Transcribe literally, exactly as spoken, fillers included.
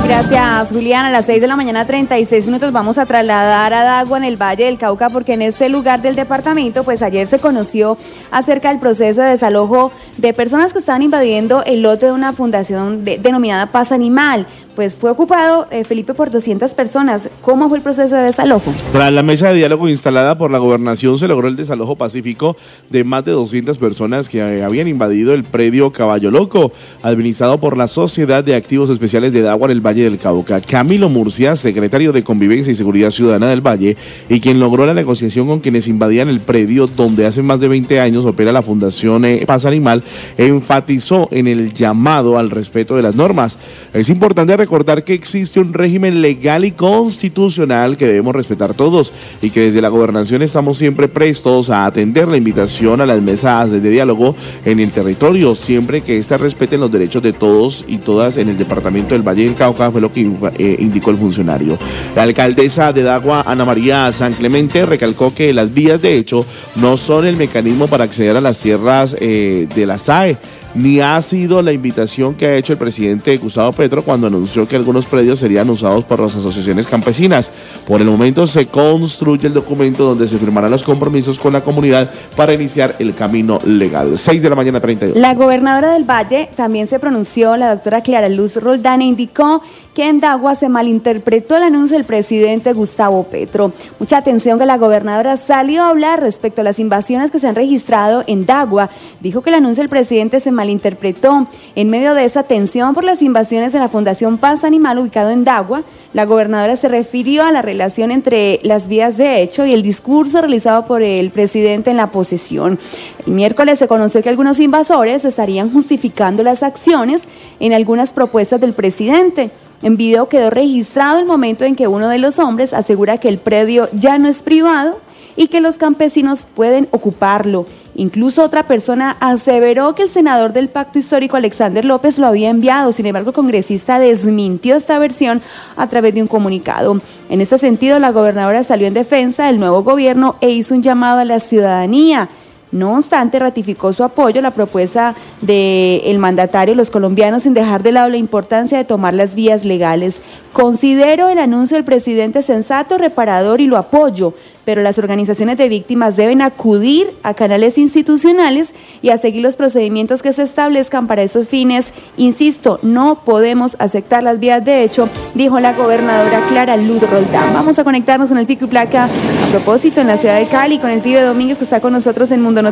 Gracias, Julián. A las seis de la mañana, treinta y seis minutos, vamos a trasladar a Dagua, en el Valle del Cauca, porque en este lugar del departamento, pues ayer se conoció acerca del proceso de desalojo de personas que estaban invadiendo el lote de una fundación de, denominada Paz Animal. Pues fue ocupado, eh, Felipe, por doscientas personas. ¿Cómo fue el proceso de desalojo? Tras la mesa de diálogo instalada por la gobernación, se logró el desalojo pacífico de más de doscientas personas que eh, habían invadido el predio Caballo Loco, administrado por la Sociedad de Activos Especiales de Dagua en el Valle del Cauca. Camilo Murcia, secretario de Convivencia y Seguridad Ciudadana del Valle, y quien logró la negociación con quienes invadían el predio donde hace más de veinte años opera la Fundación eh, Paz Animal, enfatizó en el llamado al respeto de las normas. Es importante recordar que existe un régimen legal y constitucional que debemos respetar todos y que desde la gobernación estamos siempre prestos a atender la invitación a las mesas de diálogo en el territorio, siempre que éstas respeten los derechos de todos y todas en el departamento del Valle del Cauca, fue lo que eh, indicó el funcionario. La alcaldesa de Dagua, Ana María San Clemente, recalcó que las vías de hecho no son el mecanismo para acceder a las tierras eh, de la S A E, ni ha sido la invitación que ha hecho el presidente Gustavo Petro cuando anunció que algunos predios serían usados por las asociaciones campesinas. Por el momento se construye el documento donde se firmarán los compromisos con la comunidad para iniciar el camino legal. seis de la mañana, treinta y dos. La gobernadora del Valle también se pronunció, la doctora Clara Luz Roldán, e indicó que en Dagua se malinterpretó el anuncio del presidente Gustavo Petro. Mucha atención, que la gobernadora salió a hablar respecto a las invasiones que se han registrado en Dagua. Dijo que el anuncio del presidente se malinterpretó. En medio de esa tensión por las invasiones en la Fundación Paz Animal ubicado en Dagua, la gobernadora se refirió a la relación entre las vías de hecho y el discurso realizado por el presidente en la posesión. El miércoles se conoció que algunos invasores estarían justificando las acciones en algunas propuestas del presidente. En video quedó registrado el momento en que uno de los hombres asegura que el predio ya no es privado y que los campesinos pueden ocuparlo. Incluso otra persona aseveró que el senador del Pacto Histórico, Alexander López, lo había enviado. Sin embargo, el congresista desmintió esta versión a través de un comunicado. En este sentido, la gobernadora salió en defensa del nuevo gobierno e hizo un llamado a la ciudadanía. No obstante, ratificó su apoyo a la propuesta del mandatario de los colombianos sin dejar de lado la importancia de tomar las vías legales. Considero el anuncio del presidente sensato, reparador y lo apoyo, pero las organizaciones de víctimas deben acudir a canales institucionales y a seguir los procedimientos que se establezcan para esos fines. Insisto, no podemos aceptar las vías de hecho, dijo la gobernadora Clara Luz Roldán. Vamos a conectarnos con el pico y placa a propósito en la ciudad de Cali con el pibe Domínguez, que está con nosotros en Mundo Noticias.